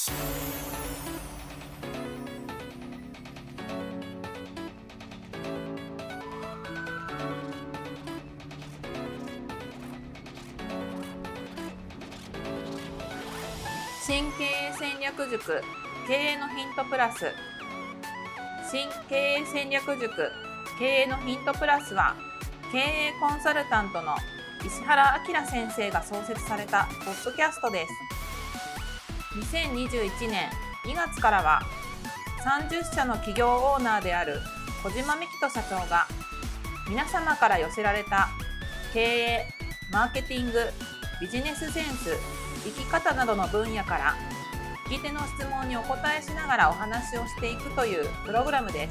新経営戦略塾経営のヒントプラス。新経営戦略塾経営のヒントプラスは、経営コンサルタントの石原明先生が創設されたポッドキャストです。2021年2月からは30社の企業オーナーである小島幹人社長が、皆様から寄せられた経営、マーケティング、ビジネスセンス、生き方などの分野から聞き手の質問にお答えしながらお話をしていくというプログラムです。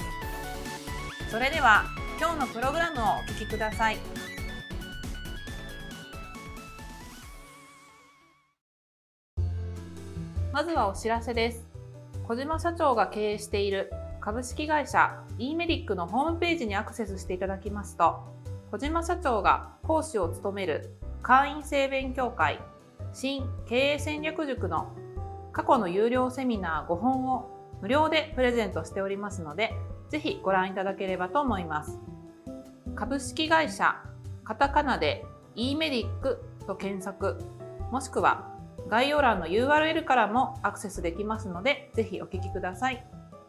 それでは今日のプログラムをお聞きください。まずはお知らせです。小島社長が経営している株式会社 E メディックのホームページにアクセスしていただきますと、小島社長が講師を務める会員制勉強会新経営戦略塾の過去の有料セミナー5本を無料でプレゼントしておりますので、ぜひご覧いただければと思います。株式会社カタカナで E メディックと検索、もしくは概要欄の URL からもアクセスできますので、ぜひお聞きください。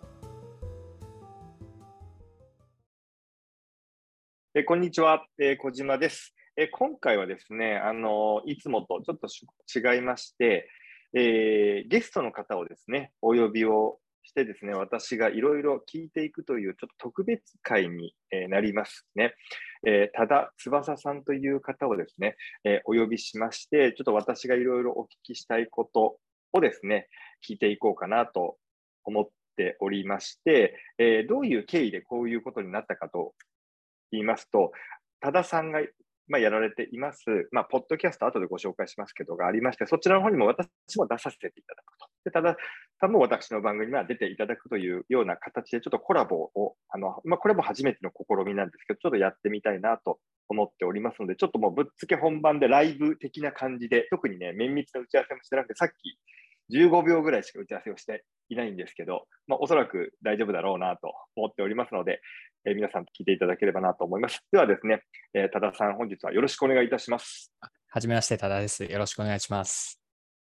こんにちは、小島です。今回はですね、いつもとちょっと違いまして、ゲストの方をですね、お呼びをしてですね、私がいろいろ聞いていくというちょっと特別会になりますね。多田翼さんという方をですね、お呼びしまして、ちょっと私がいろいろお聞きしたいことをですね、聞いていこうかなと思っておりまして、どういう経緯でこういうことになったかと言いますと、多田さんがやられています、ポッドキャスト後でご紹介しますけどがありまして、そちらの方にも私も出させていただくと。で、多田さんも私の番組には出ていただくというような形で、ちょっとコラボを、これも初めての試みなんですけど、ちょっとやってみたいなと思っておりますので、ちょっともうぶっつけ本番でライブ的な感じで、特にね、綿密な打ち合わせもしてなくて、さっき15秒ぐらいしか打ち合わせをしていないんですけど、おそらく大丈夫だろうなと思っておりますので、皆さん聞いていただければなと思います。ではですね、多田さん、本日はよろしくお願いいたします。 はじめまして、多田です。よろしくお願いします。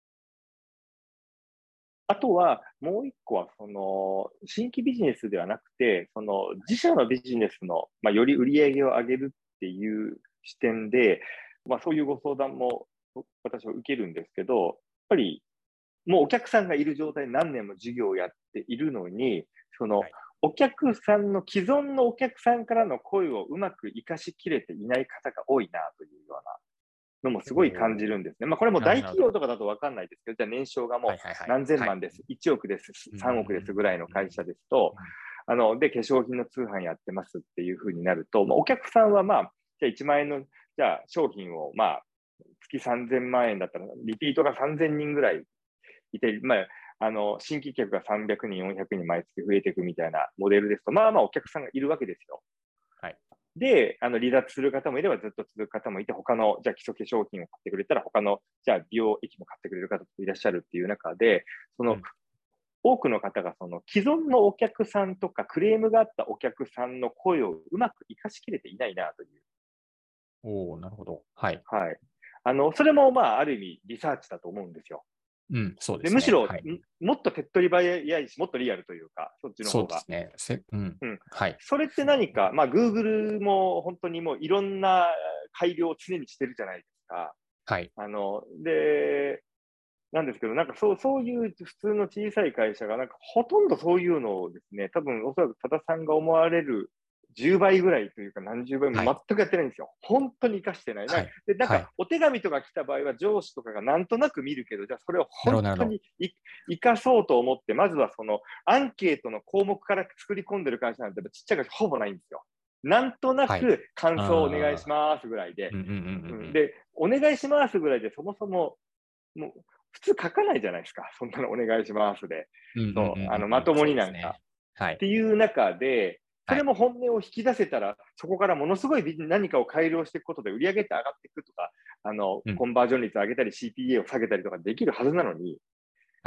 あとは、もう一個は、新規ビジネスではなくて、自社のビジネスの、より売り上げを上げるっていう視点で、そういうご相談も私は受けるんですけど、やっぱり、もうお客さんがいる状態で何年も授業をやっているのに、お客さんの、既存のお客さんからの声をうまく活かしきれていない方が多いなというようなのもすごい感じるんですね。これも大企業とかだと分かんないですけど、じゃあ年商がもう何千万です、1億です、3億ですぐらいの会社ですと、で、化粧品の通販やってますっていうふうになると、お客さんはじゃあ1万円の、じゃあ商品を月3000万円だったら、リピートが3000人ぐらいいて、新規客が300人、400人毎月増えていくみたいなモデルですと、お客さんがいるわけですよ。 はい、 で、離脱する方もいればずっと続く方もいて、他の、じゃあ基礎化粧品を買ってくれたら、他の、じゃあ美容液も買ってくれる方もいらっしゃるっていう中で、多くの方が既存のお客さんとかクレームがあったお客さんの声をうまく活かしきれていないなという。 おー、なるほど。はい。 はい。それもある意味リサーチだと思うんですよ。 そうですね。 むしろ、 はい、 もっと手っ取り早いし、もっとリアルというか、そっちの方が。 そうですね。はい。 それって何か、Google も本当にもういろんな改良を常にしてるじゃないですか。 はい。 で、なんですけど、そういう普通の小さい会社が、ほとんどそういうのをですね、多分おそらく多田さんが思われる10倍ぐらいというか何十倍も全くやってないんですよ。本当に活かしてない。で、お手紙とか来た場合は上司とかがなんとなく見るけど、じゃあそれを本当に活かそうと思って、まずはアンケートの項目から作り込んでる会社なんてちっちゃい会社ほぼないんですよ。なんとなく感想お願いしますぐらいで。で、お願いしますぐらいでそもそも、もう普通書かないじゃないですか。そんなのお願いしますで。まともになんか。っていう中で、それも本音を引き出せたら、そこからものすごい何かを改良していくことで売り上げって上がっていくとか、コンバージョン率を上げたり CPA を下げたりとかできるはずなのに、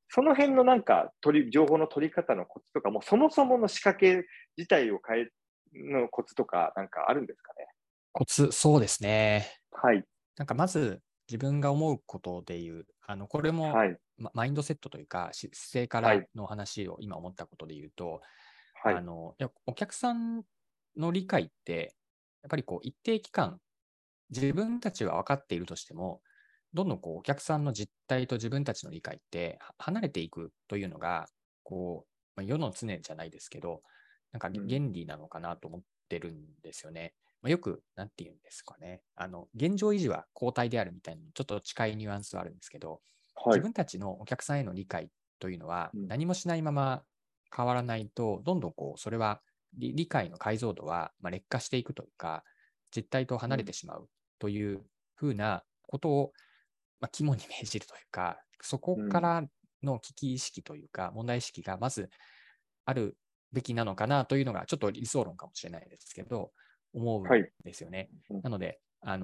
その辺のなんか情報の取り方のコツとか、もそもそもの仕掛け自体を変えのコツとか、なんかあるんですかね。 コツ、そうですね。 はい。 なんかまず自分が思うことでいう、これも、 はい。 マインドセットというか、姿勢かはい。 らの話を今思ったことで言うと、 はい。 お客さんの理解って、やっぱりこう一定期間、自分たちは分かっているとしても、どんどんこうお客さんの実態と自分たちの理解って離れていくというのが、こう、世の常じゃないですけど、なんかうん。 原理なのかなと思ってるんですよね。よく、なんて言うんですかね。現状維持は後退であるみたいな、ちょっと近いニュアンスはあるんですけど、 はい。 自分たちのお客さんへの理解というのは、 うん。 何もしないまま変わらないと、どんどんこう、それは理解の解像度は劣化していくというか、実態と離れてしまうというふうなことを、肝に銘じるというか、そこうん。 からの危機意識というか、問題意識がまずあるべきなのかなというのが、ちょっと理想論かもしれないですけど、思うんはい。 ですよね。 うん。 なので、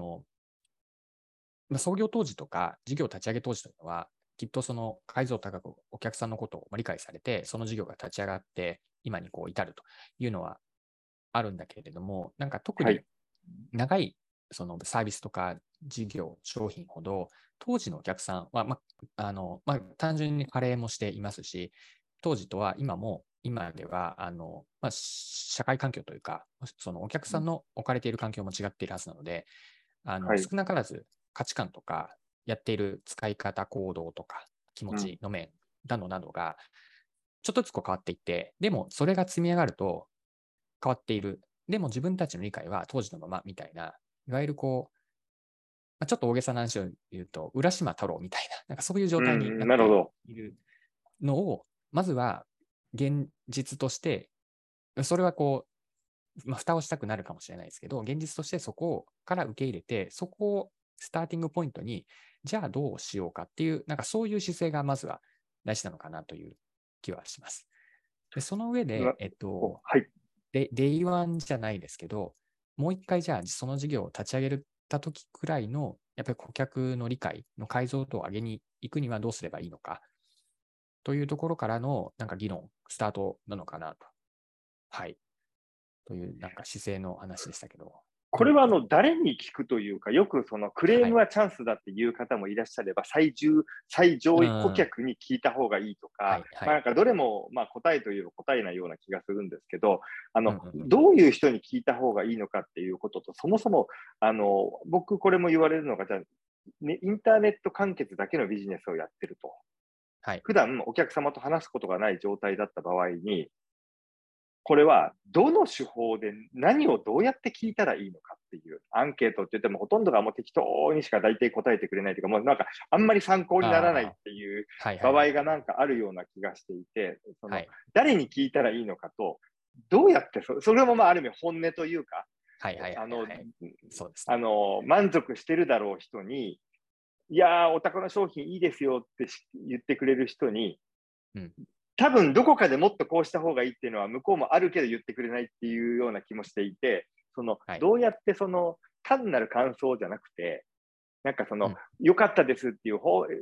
創業当時とか事業立ち上げ当時というのは、きっとその解像度高くお客さんのことを理解されて、その事業が立ち上がって、今にこう至るというのはあるんだけれども、なんか特にはい。 長いそのサービスとか事業、商品ほど、当時のお客さんは、単純に加齢もしていますし、当時とは今も、今では、社会環境というか、そのお客うん。 さんの置かれている環境も違っているはずなので、 はい。 少なからず価値観とか、やっている使い方、行動とか、気持うん。 ちの面などが、ちょっとずつこう変わっていって、でもそれが積み上がると変わっている。でも自分たちの理解は当時のままみたいな、いわゆるこう、ちょっと大げさな話を言うと、浦島太郎みたいな、なんかそういう状態にうん。 なってなるほど。 いるのを、まずは現実として、それはこう、蓋をしたくなるかもしれないですけど、現実としてそこから受け入れて、そこをスターティングポイントに、じゃあどうしようかっていう、なんかそういう姿勢がまずは大事なのかなという気はします。で、その上で、 はい。 デイワンじゃないですけど、もう一回じゃあその事業を立ち上げた時くらいの、やっぱり顧客の理解の解像度を上げに行くにはどうすればいいのかというところからのなんか議論、スタートなのかなと。はい。というなんか姿勢の話でしたけど、 これは誰に聞くというか、よくそのクレーはい。 ムはチャンスだっていう方もいらっしゃれば、最上位顧うん。 客に聞いた方がいいとか、 はい、はい。 なんかどれも答えといえば答えないような気がするんですけど、 うんうんうん。 どういう人に聞いた方がいいのかっていうことと、そもそも、僕これも言われるのが、じゃあ、ね、インターネット完結だけのビジネスをやってると。 はい。 普段お客様と話すことがない状態だった場合に、これはどの手法で何をどうやって聞いたらいいのかっていうアンケートって言ってもほとんどがもう適当にしか大体答えてくれないというか、もうなんかあんまり参考にならないっああ、 ていうはいは場いはいはい。 合がなんかあるような気がしていて、 はい。 誰に聞いたらいいのかと、どうやってそれもある意味本音というか、 はいはいはあの、 いはい。そうですね。 満足してるだろう人に、いやー、お宅の商品いいですよって言ってくれる人に、 うん。 多分どこかでもっとこうした方がいいっていうのは向こうもあるけど言ってくれないっていうような気もしていて、 はい。 どうやって単なる感想じゃなくて、なんかうん。 良かったですっていう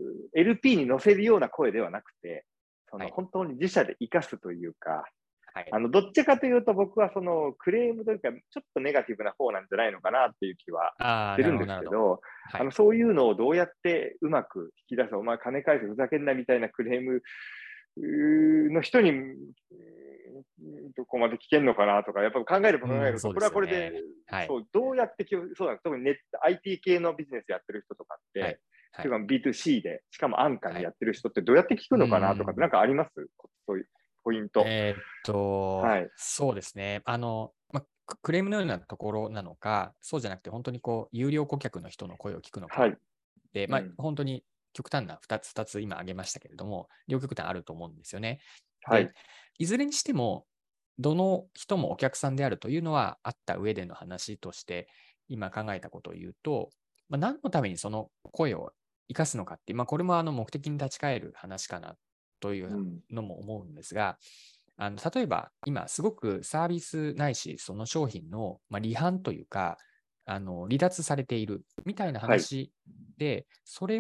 LP に載せるような声ではなくて、 はい。 本当に自社で活かすというか、 はい。 どっちかというと僕はクレームというか、ちょっとネガティブな方なんじゃないのかなっていう気はああ、なるほど、 してるんですなるほど。 けど、 はい。 そういうのをどうやってうまく引き出す、お前金返せふざけんなみたいなクレームの人に、どこまで聞けるのかなとか、やっぱ考えれば考えうん、 ると、 そうでこれはこれで、 すよね。はい。 そう、どうやってそうなんです。特にIT 系のビジネスやってる人とかっはい。 て、 はい。 しかも B2C で、しかも安価はい。 にやってる人ってどうやって聞くうんのかなとかって、なんうん。 かありますそういうポイント。はい。 そうですね。クレームのようなところなのか、そうじゃなくて、本当にこう、有料顧客の人の声を聞くのかはい。 で、 うん。 本当に極端な2つ今挙げましたけれども、両極端あると思うんですよね。で、 はい。 いずれにしても、どの人もお客さんであるというのはあった上での話として、今考えたことを言うと、何のためにその声を生かすのかっていう、これも目的に立ち返る話かなといううん。 のも思うんですが、例えば今すごくサービスないし、その商品の、離反というか、離脱されているみたいなはい。 話で、それを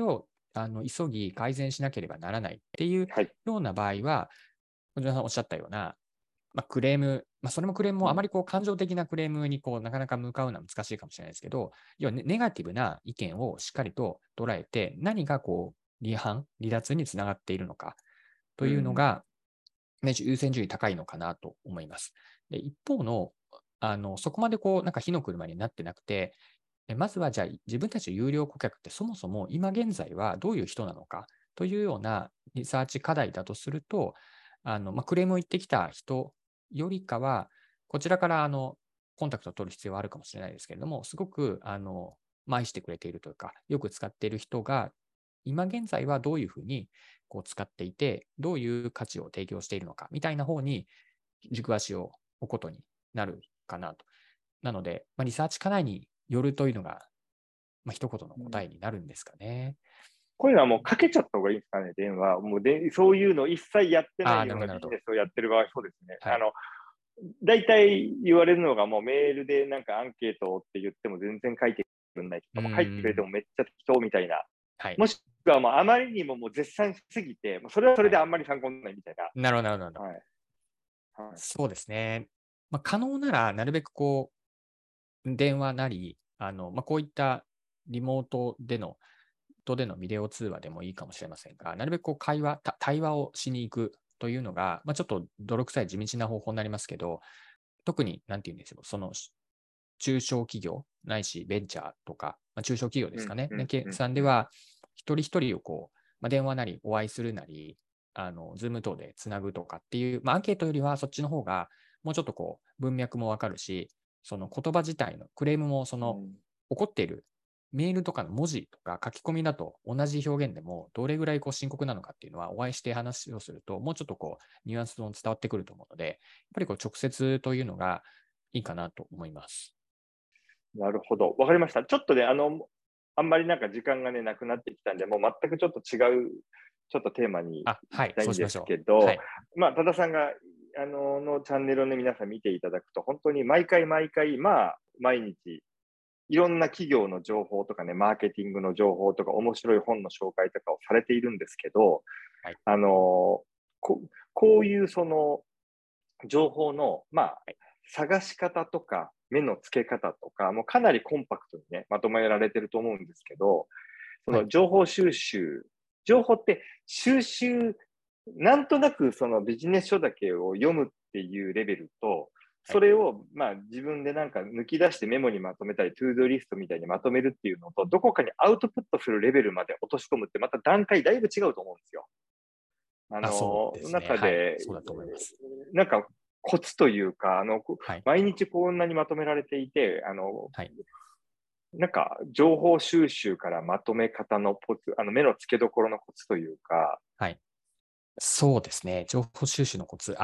急ぎ改善しなければならないっていうはい。 ような場合は、小島さんおっしゃったような、クレーム、それもクレームもあまりこう感情的なクレームにこうなかなか向かうのは難しいかもしれないですけど、要はネガティブな意見をしっかりと捉えて、何がこう離脱につながっているのかというのが、優先順位高いのかなと思います。で、一方の、そこまでこう、なんか火の車になってなくて、まずはじゃあ自分たちの有料顧客ってそもそも今現在はどういう人なのかというようなリサーチ課題だとすると、クレームを言ってきた人よりかは、こちらからコンタクトを取る必要はあるかもしれないですけれども、すごく愛してくれているというか、よく使っている人が、今現在はどういうふうにこう使っていて、どういう価値を提供しているのかみたいな方に軸足を置くことになるかなと。なので、リサーチ課題によるというのが、一言の答えになるんですかね。 こういうのはもうかけちゃった方がいいですかね、電話。もうそういうの一切やってないなるほど、なるほど。 ようなビジネスをやってる場合、そうですね。 はい。 大体言われるのがもうメールでなんかアンケートって言っても全然書いてくれないとうか、もう書いてくれてん。 もめっちゃ適当みたいな。 はい。 もしくはもうあまりにももう絶賛しすぎて、もうそれはそれはい。 であんまり参考にならないみたいなるほど、なるほど。 な。はい。はい。 そうですね。可能なら、なるべくこう、電話なり、こういったリモートでの、ビデオ通話でもいいかもしれませんが、なるべくこう対話をしに行くというのが、ちょっと泥臭い地道な方法になりますけど、特に、なんていうんですよ、その中小企業ないしベンチャーとか、中小企業ですかね、さんでは、一人一人をこう、電話なりお会いするなり、ズーム等でつなぐとかっていう、アンケートよりはそっちの方が、もうちょっとこう、文脈もわかるし、その言葉自体のクレームも、その怒っているメールとかの文字とか書き込みだと同じ表現でもどれぐらいこう深刻なのかっていうのはお会いして話をするともうちょっとこうニュアンスも伝わってくると思うので、やっぱりこう直接というのがいいかなと思います。 なるほど。わかりました。ちょっとね、あんまりなんか時間がね、なくなってきたんで、もう全くちょっと違う、ちょっとテーマに行はい、 きたいんですそうしましょう。はけど、 い。 多田さんが、のチャンネルをね、皆さん見ていただくと、本当に毎回毎回、毎日、いろんな企業の情報とかね、マーケティングの情報とか、面白い本の紹介とかをされているんですけど、 はい。 あの、こういうその情報の、 はい。 探し方とか、目の付け方とか、もうかなりコンパクトにね、まとめられてると思うんですけど、そはい。 の情報収集、情報って収集、なんとなくそのビジネス書だけを読むっていうレベルと、 はい。 それを自分でなんか抜き出してメモにまとめたり、トゥードリストみたいにまとめるっていうのと、どこかにアウトプットするレベルまで落とし込むってまた段階だいぶ違うと思うんですよ。 そうですね。はい。 中で、 そうだと思います。 なんかコツというか、 はい。 毎日こんなにまとめられていて、 はい。 なんか情報収集からまとめ方のコツ、目の付けどころのコツというか、 はい。そうですね。情報収集のコツ。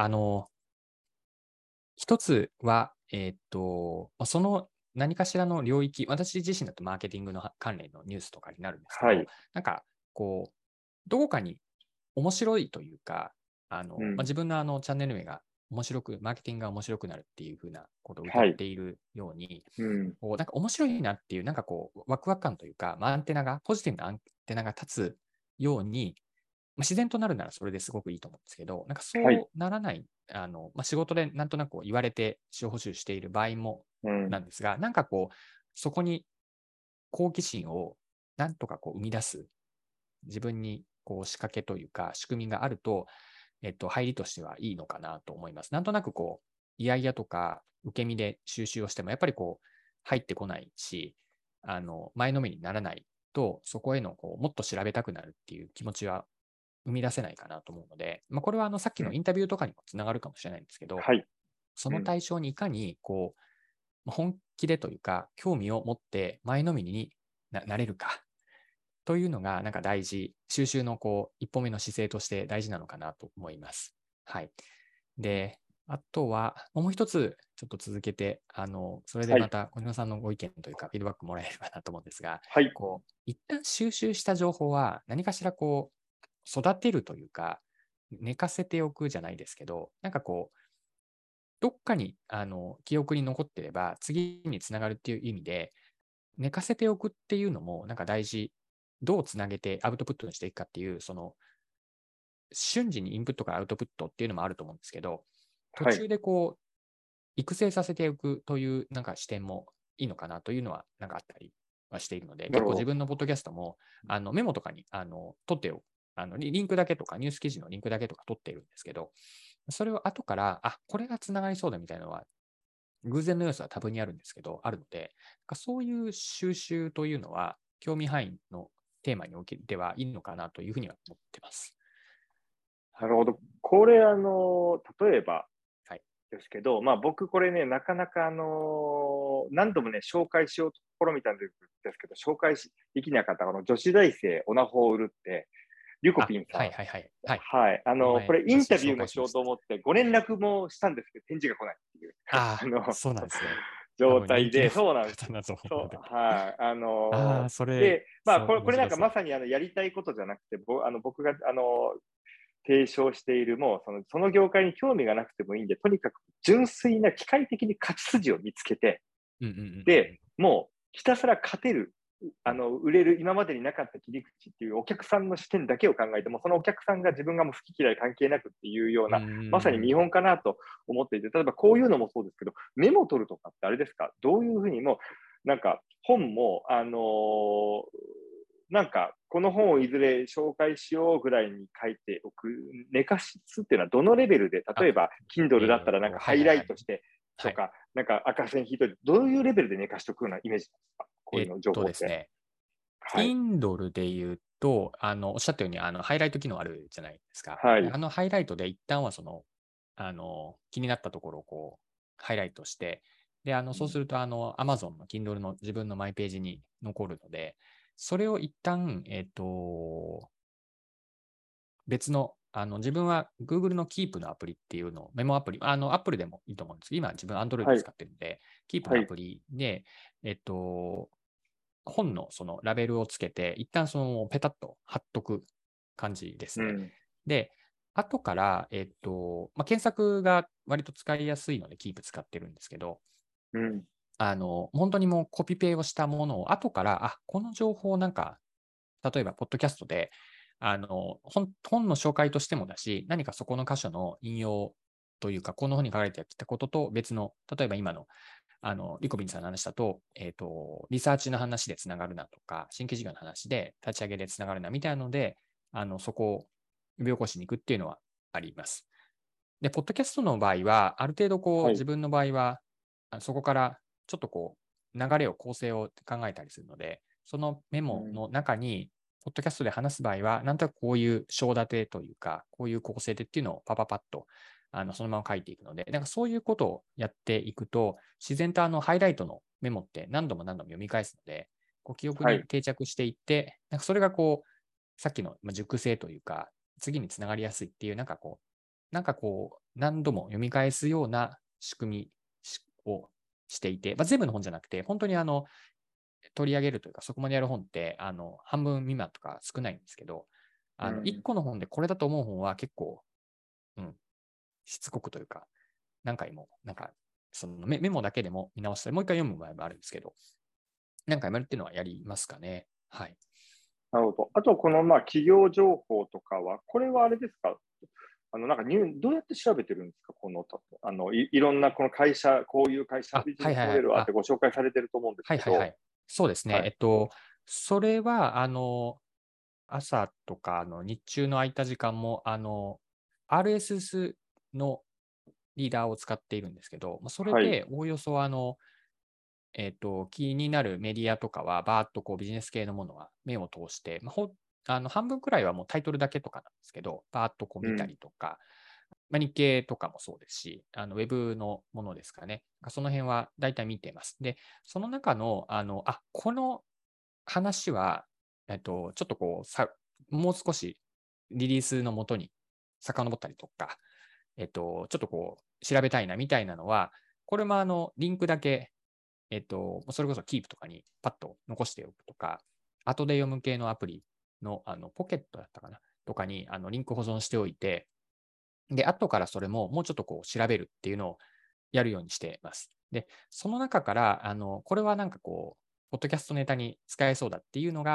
一つは、その何かしらの領域、私自身だとマーケティングの関連のニュースとかになるんですけど、 はい。 なんか、こう、どこかに面白いというか、自分のチャンネル名がマーケティングが面白くなるっていう風なことを謳っはい。 ているように、 うん。 なんか面白いなっていう、なんかこう、ワクワク感というか、ポジティブなアンテナが立つように、自然となるならそれですごくいいと思うんですけど、なんかはい。 そうならない、仕事でなんとなくこう言われて司法補修している場合もうん。 なんですが、なんかこう、そこに好奇心をなんとかこう生み出す、自分にこう仕掛けというか仕組みがあると、入りとしてはいいのかなと思います。なんとなくこう、いやいやとか受け身で収集をしても、やっぱりこう、入ってこないし、前のめりにならないと、そこへのこうもっと調べたくなるっていう気持ちは生み出せないかなと思うので、これはさっきうん。 のインタビューとかにもつながるかもしれないんですけど、 はい。 そのうん。 対象にいかにこう、本気でというか、興味を持って前のめりになれるかというのが、なんか大事、収集のこう、一歩目の姿勢として大事なのかなと思います。はい。で、あとは、もう一つ、ちょっと続けて、それではい。 また小島さんのご意見というか、フィードバックもらえればなと思うんですが、 はい。 こう、一旦収集した情報は、何かしらこう、育てるというか、寝かせておくじゃないですけど、なんかこう、どっかに、記憶に残ってれば、次につながるっていう意味で、寝かせておくっていうのも、なんか大事どうつなげてアウトプットにしていくかっていう、瞬時にインプットからアウトプットっていうのもあると思うんですけど、途はい。 中でこう、育成させていくというなんか視点もいいのかなというのはなんかあったりはしているので、結構自なるほど。 分のポッドキャストもメモとかに取っておく、リンクだけとか、ニュース記事のリンクだけとか取っているんですけど、それを後から、これがつながりそうだみたいなのは、偶然の要素は多分にあるんですけど、あるので、そういう収集というのは、興味範囲のテーマにおいてはいいのかなというふうには思ってます。 なるほど。これ、例えばはい。 ですけど、まあ僕これね、なかなか何度もね、紹介しようと試みたんですけど、紹介できなかった女子大生オナホを売るって、リュコピンさん。 はいはいはい。はい。 はい。 このこれイ前私ンタビューも紹介しました。 しようと思ってご連絡もしたんですけど、返事が来ないっていう、 そうなんですね。多状態で、 分人気のそうなんですよ。 方だと思うそう、 ので。 はい。 それ、 で、まあ、 そう、 これなんか面白そう。 まさにやりたいことじゃなくて、僕が、提唱している、もうその業界に興味がなくてもいいんで、とにかく純粋な機械的に勝ち筋を見つけて、 うんうんうんうん。 で、もうひたすら勝てる、 うん、 売れる、今までになかった切り口っていうお客さんの視点だけを考えても、そのお客さんが自分がもう好き嫌い関係なくっていうような、まさに見本かなと思っていて、例えばこういうのもそうですけど、メモ取るとかってあれですか、どういうふうにも、なんか本も、なんか、この本をいずれ紹介しようぐらいに書いておく、寝かしつっていうのはどのレベルで、例えば、Kindle だったらなんかハイはいはいはい。 ライトしてはい。 とか、なんか赤線引いて、どういうレベルで寝かしておくようなイメージなんですか、こういうの情報って。 ですね、 はい。 Kindle で言うと、おっしゃったように、ハイライト機能あるじゃないですか。ではい。 ハイライトで一旦は気になったところをこう、ハイライトして、で、そうすると、Amazon の Kindle の自分のマイページに残るので、それを一旦、別の、自分は Google の Keep のアプリっていうのを、メモアプリ、Apple でもいいと思うんですけど、今自分 Android はい。 使ってるんで、Keep のアはい。 プリで、本のそのラベルをつけて、一旦そのペタッと貼っとく感じですね。 うん。 で、後から、検索が割と使いやすいので、Keep 使ってるんですけど、 うん。 本当にもうコピペをしたものを後から、この情報なんか、例えば、ポッドキャストで、本の紹介としてもだし、何かそこの箇所の引用というか、この本に書かれてきたことと別の、例えば今の、リコビンさんの話だと、リサーチの話でつながるなとか、新規事業の話で立ち上げでつながるなみたいなので、そこを呼び起こしに行くっていうのはあります。で、ポッドキャストの場合は、ある程度はい。 自分の場合は、そこからちょっと流れを構成を考えたりするので、そのメうん。 モの中に、ポッドキャストで話す場合は、なんとなくこういう章立てというか、こういう構成でっていうのをパパパッと、そのまま書いていくので、なんかそういうことをやっていくと、自然とハイライトのメモって何度も何度も読み返すので、記憶はい。 に定着していって、なんかそれがさっきの熟成というか、次につながりやすいっていう、何度も読み返すような仕組みをしていて、全部の本じゃなくて、本当に取り上げるというか、そこまでやる本って、半分未満とか少ないんですけど、1 うん。 個の本でこれだと思う本は結構、うん、しつこくというか、何回も、そのメモだけでも見直したり、もう一回読む場合もあるんですけど、何回もやるっていうのはやりますかね。はい。 なるほど。あと、この、まあ、企業情報とかは、これはあれですか、なんかどうやって調べてるんですか、いろんなこの会社、こういう会社、ビジネスモデはいはいはい。 ルはってご紹介されてると思うんですけど、 はいはいはい。そうですね。 はい。 それは、朝とか日中の空いた時間も、RSS のリーダーを使っているんですけど、それはい。 でおおよそ気になるメディアとかは、バーっとビジネス系のものは目を通して、半分くらいはもうタイトルだけとかなんですけど、バーっと見たうん。 りとか、日経とかもそうですし、ウェブのものですかね。その辺は大体見ています。で、その中の、この話は、ちょっともう少しリリースのもとに遡ったりとか、ちょっと調べたいなみたいなのは、これもリンクだけ、それこそ Keep とかにパッと残しておくとか、後で読む系のアプリの、ポケットだったかなとかに、リンク保存しておいて、で、後からそれももうちょっと調べるっていうのをやるようにしています。で、その中から、これはポッドキャストネタに使えそうだっていうのが、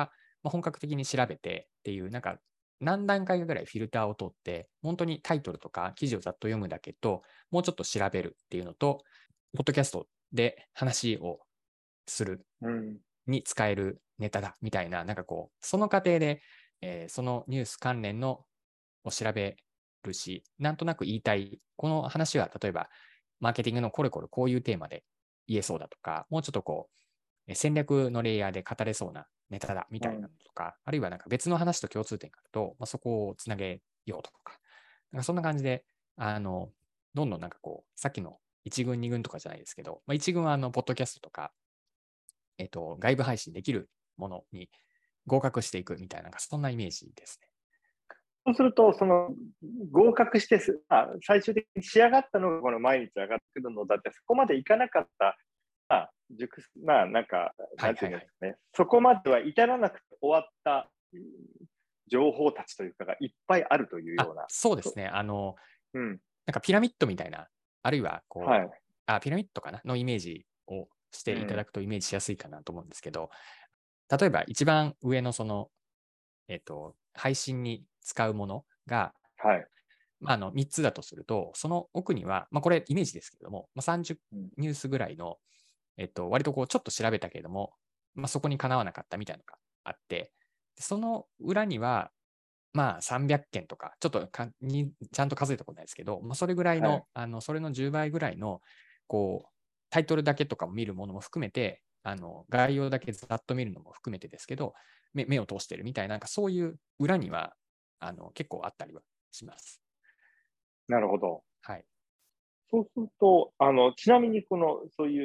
本格的に調べてっていう、なんか何段階かぐらいフィルターを通って、本当にタイトルとか記事をざっと読むだけと、もうちょっと調べるっていうのと、ポッドキャストで話をするに使えるネタだみたいな、なんかこう、その過程で、そのニュース関連のを調べるし、なんとなく言いたい、この話は例えば、マーケティングのこれこれこういうテーマで言えそうだとか、もうちょっとこう、戦略のレイヤーで語れそうなネタだみたいなのとか、あるいはなんか別の話と共通点があると、そこをつなげようとか、なんかそんな感じで、どんどんなんかこう、さっきの1軍、2軍とかじゃないですけど、1軍はポッドキャストとか、外部配信できるものに合格していくみたいな、そんなイメージですね。 そうすると、その合格して最終的に仕上がったのがこの毎日上がってくるのだって、そこまでいかなかった、なんか、なんていうんですかね、そこまでは至らなくて終わった情報たちというかがいっぱいあるというような。 そうですね。なんかピラミッドみたいな、あるいはこう、ピラミッドかなのイメージをしていただくとイメージしやすいかなと思うんですけど、例えば一番上のその、配信に使うものが、3つだとすると、その奥には、これイメージですけれども、30ニュースぐらいの、割とこうちょっと調べたけれども、そこにかなわなかったみたいなのがあって、その裏には、300件とか、ちょっとちゃんと数えたことないですけど、それぐらいの、それの10倍ぐらいの、こう、タイトルだけとかも見るものも含めて、概要だけざっと見るのも含めてですけど、目を通してるみたいな、なんかそういう裏には、結構あったりはします。 なるほど。 はい。 そうすると、ちなみにそういう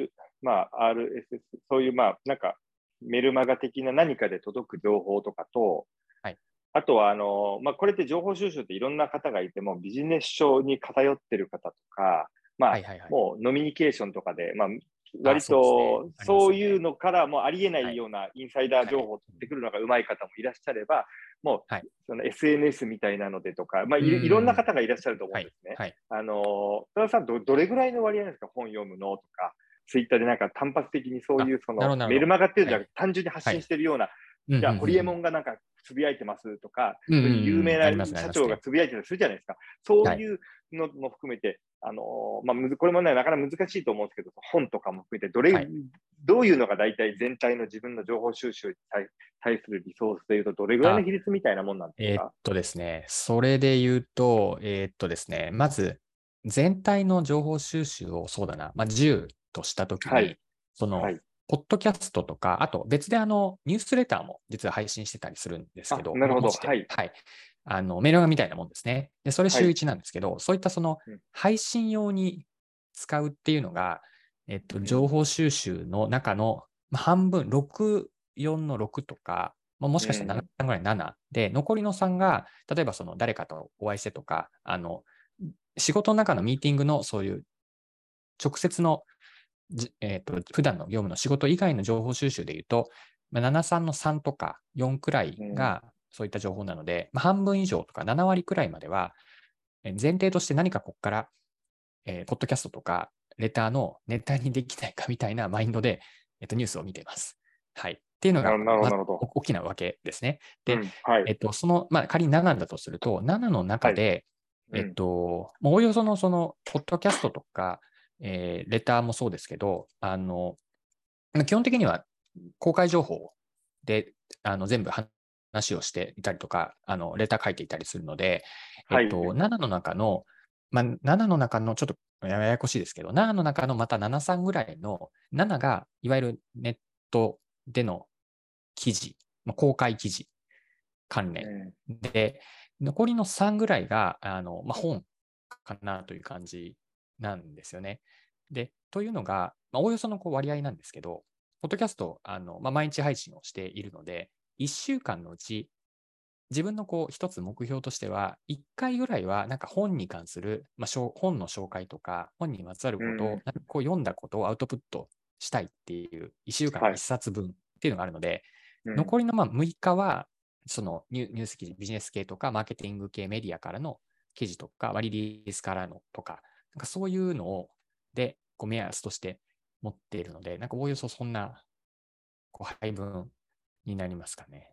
、RSS、そういう、なんか、メルマガ的な何かで届く情報とかと、あとは、これって情報収集っていろんな方がいても、ビジネス書に偏ってる方とか、もうノミニケーションとかで、割とそういうのからもうありえないようなインサイダー情報を取ってくるのが上手い方もいらっしゃれば、もうその SNS みたいなのでとか、いろんな方がいらっしゃると思うんですね。多田さんどれぐらいの割合ですか、本読むのとか、ツイッターでなんか単発的にそういうそのメルマガっていうのは単純に発信してるような、じゃあ、ホリエモンがなんかつぶやいてますとか、有名な社長がつぶやいてたりするじゃないですか。そういうのも含めて、これもね、なかなか難しいと思うんですけど、本とかも含めてどういうのが大体全体の自分の情報収集に対するリソースでいうと、どれぐらいの比率みたいなもんなんですか？ ですね、それで言うと、ですね、まず、全体の情報収集を、そうだな、10としたときに、ポッドキャストとか、あと別でニュースレターも実は配信してたりするんですけど、 なるほど。 はい。メルマガみたいなもんですね。で、それ週1なんですけど、そういったその配信用に使うっていうのが、情報収集の中の半分、6、4の6とか、もしかしたら7ぐらい7で、残りの3が、例えばその誰かとお会いしてとか、仕事の中のミーティングのそういう直接の普段の業務の仕事以外の情報収集でいうと、7、3の3とか4くらいがそういった情報なので、半分以上とか7割くらいまでは、前提として何かここから、ポッドキャストとかレターのネタにできないかみたいなマインドで、ニュースを見ています。はい。っていうのが、大きなわけですね。で、その、仮に7だとすると、7の中で、おおよそのその、ポッドキャストとか、レターもそうですけど、基本的には公開情報で全部話をしていたりとか、レター書いていたりするので、7の中の、7の中のちょっとややこしいですけど、7の中のまた7、3ぐらいの、7がいわゆるネットでの記事、公開記事関連で、残りの3ぐらいが本かなという感じなんですよね。で、というのが、おおよその割合なんですけど、ポッドキャスト、毎日配信をしているので、1週間のうち、自分の一つ目標としては、1回ぐらいはなんか本に関する、本の紹介とか、本にまつわることを、読んだことをアウトプットしたいっていう、1週間1冊分っていうのがあるので、残りの6日は、そのニュース記事、ビジネス系とか、マーケティング系メディアからの記事とか、リリースからのとか、なんかそういうのを、で、目安として持っているので、なんかおおよそそんな配分になりますかね。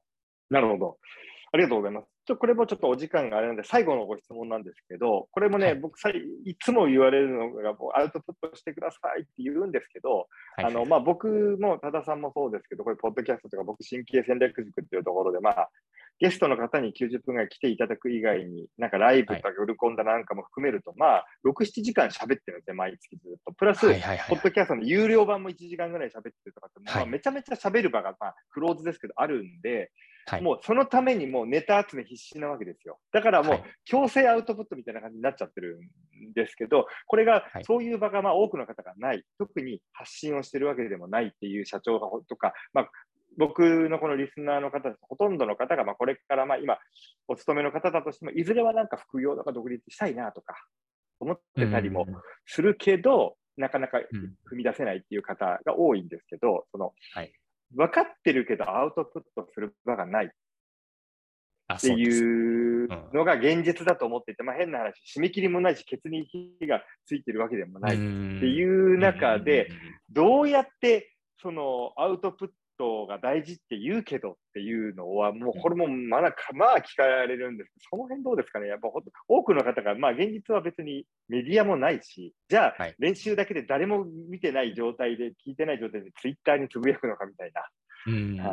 なるほど。ありがとうございます。これもちょっとお時間があれなので、最後のご質問なんですけど、これもね、 はい。 いつも言われるのが、もうアウトプットしてくださいって言うんですけど、 はいはいはい。 僕も多田さんもそうですけど、これ、ポッドキャストとか、僕、神経戦略塾っていうところで、ゲストの方に90分ぐらい来ていただく以外に、なんかライブはい。 とか夜コンダなんかも含めると、6、7時間喋ってるんですね、毎月ずっと。プラス、 はいはいはいはい。 ポッドキャストの有料版も1時間ぐらい喋ってるとかって、 はい。 めちゃめちゃ喋る場が、クローズですけど、あるんで、 はい。 もうそのためにもうネタ集め必死なわけですよ。だからもうはい。 強制アウトプットみたいな感じになっちゃってるんですけど、これがはい。 そういう場が多くの方がない、特に発信をしてるわけでもないっていう社長がとか、僕のこのリスナーの方、ほとんどの方がこれから今お勤めの方だとしても、いずれはなんか副業とか独立したいなとか思っうんうんてたりもうん。 するけど、なかなかうん。 踏み出せないっていう方が多いんですけど、 はい。 分かってるけどアウトプットする場がないあ、 てそうです。 いううん。 のが現実だと思っていて、変な話、締め切りもないし、ケツに火がついてるわけでもうーないってん。 いううんうんうん中で、 うん。 どうやってそのアウトプットが大事って言うけどっていうのは、もううん。 これも聞かれるんですけど、その辺どうですかね。やっぱ多くの方が、現実は別にメディアもないし、じゃあはい。 練習だけで誰も見てない状態で、聞いてない状態でツイッターにつぶやくのかみたいな。 うん。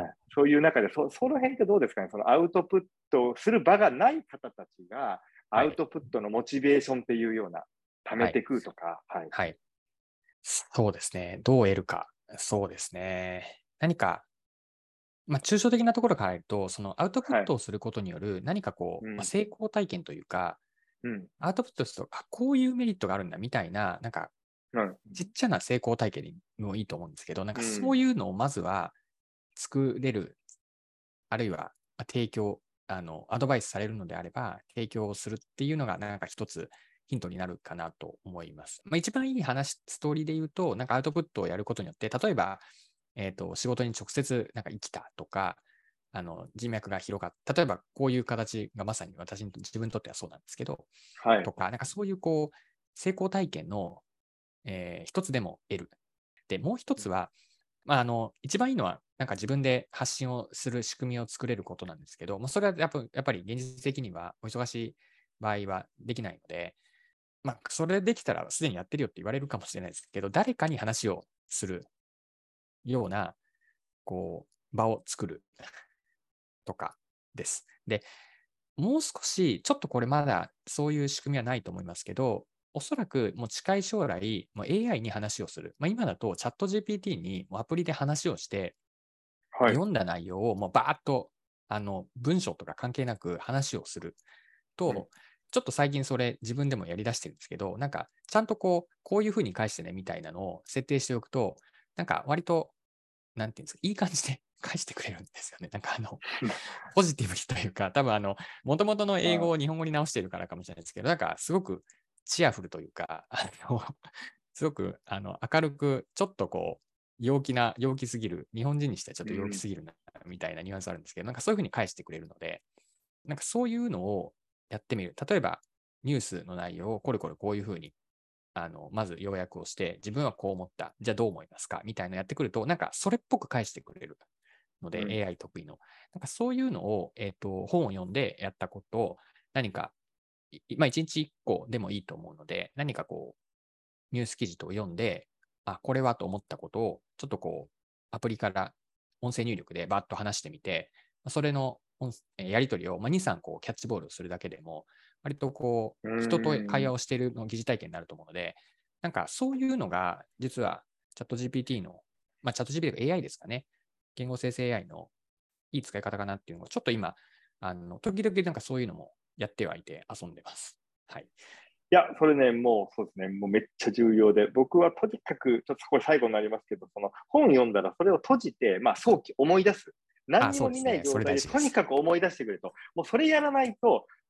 そういう中でその辺ってどうですかね、そのアウトプットする場がない方たちが、アはい。 ウトプットのモチベーションっていうような、貯めはい。 ていくとか、はい。 はい。そうですね。どう得るか。そうですね。何か、抽象的なところから言うと、そのアウトプッはい。 トをすることによる何かこう、 うん。 成功体験というか、 うん。 アウトプットすると、あ、こういうメリットがあるんだみたいな、なんか、 うん。 ちっちゃな成功体験でもいいと思うんですけど、なんかそううん。 いうのをまずは作れる、あるいは提供、アドバイスされるのであれば、提供するっていうのが、なんか一つヒントになるかなと思います。一番いい話、ストーリーで言うと、なんかアウトプットをやることによって、例えば、仕事に直接なんか生きたとか、人脈が広がった。例えば、こういう形がまさに自分にとってはそうなんですけど、 はい。 とか、なんかそういうこう、成功体験の、一つでも得る。で、もう一つは、一番いいのは、なんか自分で発信をする仕組みを作れることなんですけど、それはやっぱり現実的にはお忙しい場合はできないので、それできたらすでにやってるよって言われるかもしれないですけど、誰かに話をするような、こ場を作るとかです。で、もう少し、ちょっとこれまだそういう仕組みはないと思いますけど、おそらくもう近い将来、もう AI に話をする。今だとチャット GPT にもうアプリで話をして、 はい。 読んだ内容をもうバーッと、文章とか関係なく話をするうん。 と、ちょっと最近それ自分でもやり出してるんですけど、なんかちゃんとこういうふうに返してねみたいなのを設定しておくと、なんか割と、なんていうんですか、いい感じで返してくれるんですよね。なんかポジティブにというか、多分もともとの英語あを日本語に直しているからかもしれないですけど、なんかすごくチアフルというか、すごく明るく、ちょっと陽気すぎる、日本人にしてはちょっと陽気うん。 すぎるな、みたいなニュアンスあるんですけど、なんかそういうふうに返してくれるので、なんかそういうのをやってみる。例えば、ニュースの内容をこういうふうに、まず要約をして、自分はこう思った。じゃあどう思いますかみたいなのやってくると、なんかそれっぽく返してくれるので、 うん。 AI 得意の。なんかそういうのを、本を読んでやったことを、何か、1日1個でもいいと思うので、何かニュース記事と読んで、あ、これはと思ったことを、ちょっとアプリから音声入力でバッと話してみて、それのやり取りを、2、3キャッチボールをするだけでも、割とう人と会話ん。 をしているの疑似体験になると思うので、なんかそういうのが、実はチャット GPT の、チャット GPT が AI ですかね。言語生成 AI のいい使い方かなっていうのを、ちょっと今、時々なんかそういうのもやってはいて遊んでます。はい。 いや、それね、もうそうですね、もうめっちゃ重要で、僕はとにかく、ちょっとこれ最後になりますけど、その本読んだらそれを閉じて、早期思い出す。何にも見ないそうですね。そ状態で、 れ大事です。 とにかく思い出してくれと。もうそれやらないと、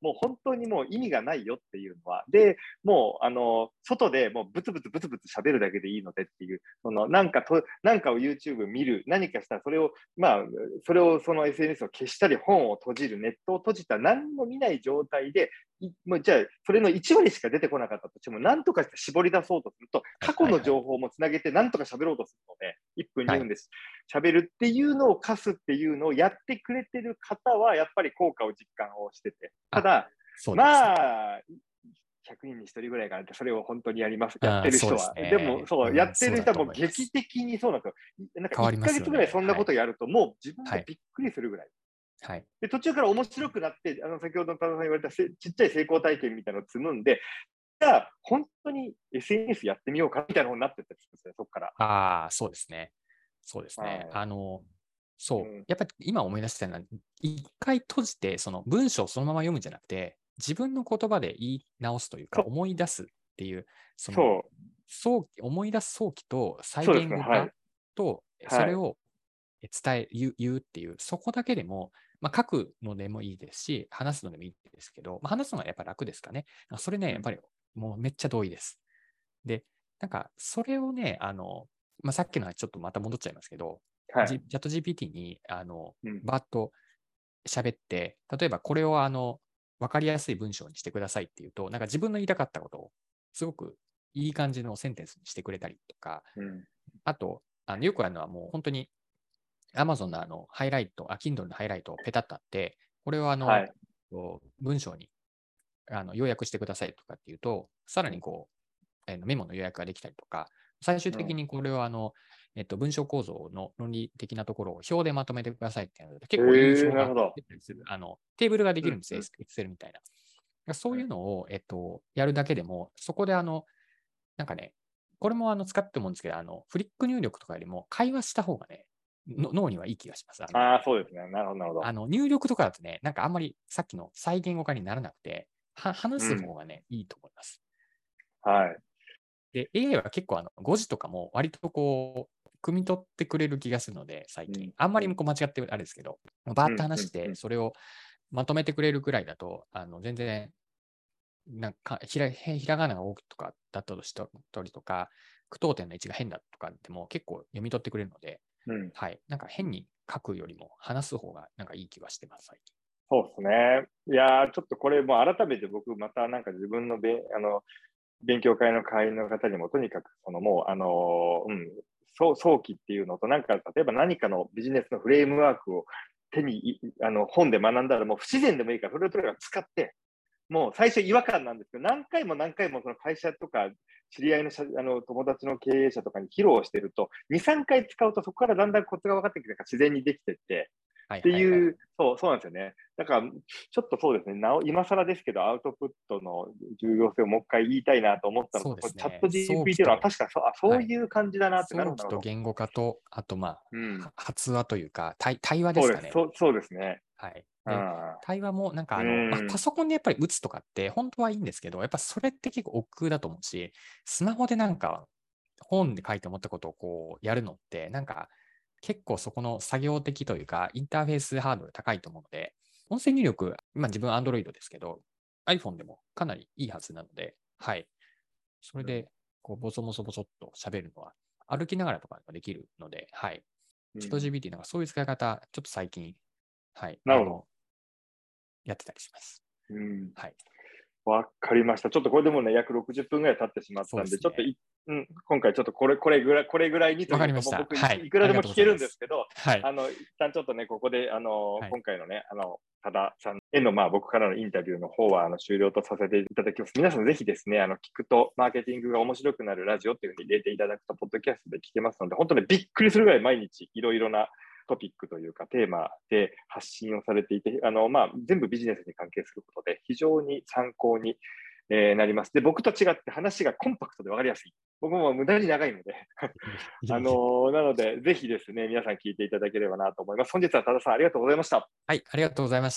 もう本当にもう意味がないよっていうのは。で、もう、外でもうブツブツ喋るだけでいいのでっていう、なんかを YouTube 見る、何かしたらそれをその SNS を消したり、本を閉じる、ネットを閉じた、何も見ない状態で、もうじゃあ、それの1割しか出てこなかったとしても、何とかして絞り出そうとすると、過去の情報もつなげて、何とか喋ろうとするので、1分、2分です。喋るっていうのを課すっていうのをやってくれてる方は、やっぱり効果を実感をしてて。ただ、まあ、100人に1人ぐらいがそれを本当にやります。やってる人は。でも、そう、やってる人はもう劇的にそうなんですよ。なんか1ヶ月ぐらいそんなことやると、もう自分でびっくりするぐらい。 はい、 で途中から面白くなって、先ほどの多田さん言われたちっちゃい成功体験みたいなのを積むんで、じゃあ、本当に SNS やってみようかみたいなのになってったりするんですね、そこから。 ああ、そうですね。そうですね。 はい、 そう、やっぱり今思い出したのは、一回閉じて、その文章をそのまま読むんじゃなくて、自分の言葉で言い直すというか、思い出すっていう、思い出す早期と再現語化と、それを言うっていう、そこだけでも、書くのでもいいですし、話すのでもいいですけど、話すのがやっぱ楽ですかね。それね、やっぱりもうめっちゃ同意です。で、なんか、それをね、さっきのはちょっとまた戻っちゃいますけど、チャット GPT に、バーッと喋って、例えばこれを分かりやすい文章にしてくださいっていうと、なんか自分の言いたかったことを、すごくいい感じのセンテンスにしてくれたりとか、あと、よくあるのはもう本当に、Amazon のハイライト、Kindle のハイライトをペタッとあって、これを文章に要約してくださいとかっていうと、さらにメモの要約ができたりとか、最終的にこれを文章構造の論理的なところを表でまとめてくださいっていうので、結構いい表が出たりする。テーブルができるんですよ、Excel みたいな。そういうのを、やるだけでも、そこでなんかね、これも使ってもんですけど、フリック入力とかよりも会話した方がね、脳にはいい気がします。 そうですね。なるほど、なるほど。 入力とかだとね、なんかあんまりさっきの再言語化にならなくて、話す方がね、いいと思います。 はい。 で、AI は結構誤字とかも割と汲み取ってくれる気がするので、最近。あんまり間違ってあれですけど、バーッと話して、それをまとめてくれるくらいだと、全然、なんかひらがなが多くとかだったとしたりとか、句読点の位置が変だとかでも結構読み取ってくれるので、はい。なんか変に書くよりも話す方がなんかいい気はしてます、最近。 そうですね。いやちょっとこれも改めて僕またなんか自分の勉強会の会員の方にもとにかくもう早期っていうのと、なんか例えば何かのビジネスのフレームワークを手に本で学んだらもう不自然でもいいからそれをとにかく使って、もう最初違和感なんですけど、何回もその会社とか知り合いの友達の経営者とかに披露してると、2、3回使うとそこからだんだんコツが分かってきて自然にできてって、っていう、そうなんですよね。だから、ちょっとそうですね、今更ですけど、アウトプットの重要性をもう一回言いたいなと思ったのと、チャット GPT は確かそういう感じだなって。 早期と言語化と、あと発話というか、対話ですかね。 そうですね。 はい。で、対話もなんかパソコンでやっぱり打つとかって本当はいいんですけど、やっぱそれって結構億劫だと思うし、スマホでなんか本で書いて思ったことをやるのって、なんか結構そこの作業的というか、インターフェースハードル高いと思うので、音声入力、今自分 Android ですけど、iPhone でもかなりいいはずなので、はい。それで、ボソボソっと喋るのは、歩きながらとかできるので、はい。チャット GPT なんかそういう使い方、ちょっと最近、はい。やってたりします。はい。 わかりました。ちょっとこれでもね、約60分ぐらい経ってしまったんで、ちょっと今回ちょっとこれぐらいにというか、僕いくらでも聞けるんですけど、一旦ちょっとね、ここで、今回のね、多田さんへの、僕からのインタビューの方は、終了とさせていただきます。皆さんぜひですね、聞くとマーケティングが面白くなるラジオっていうふうに入れていただくと、ポッドキャストで聞けますので、本当にびっくりするぐらい毎日いろいろなトピックというかテーマで発信をされていて、全部ビジネスに関係することで非常に参考になります。で、僕と違って話がコンパクトで分かりやすい。僕も無駄に長いのでなので、ぜひですね、皆さん聞いていただければなと思います。本日は多田さんありがとうございました。 はい、ありがとうございました。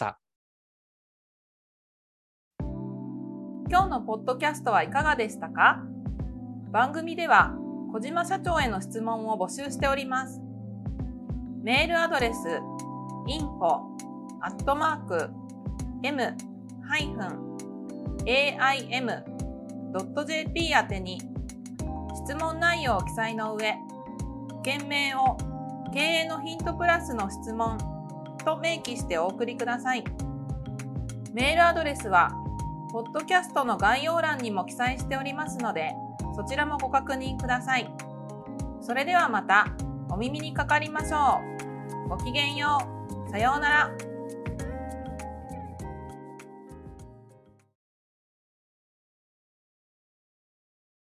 今日のポッドキャストはいかがでしたか？番組では小島社長への質問を募集しております。メールアドレス info@m-j-p aim.jp 宛てに質問内容を記載の上、件名を経営のヒントプラスの質問と明記してお送りください。メールアドレスはポッドキャストの概要欄にも記載しておりますので、そちらもご確認ください。それではまたお耳にかかりましょう。ごきげんよう。さようなら。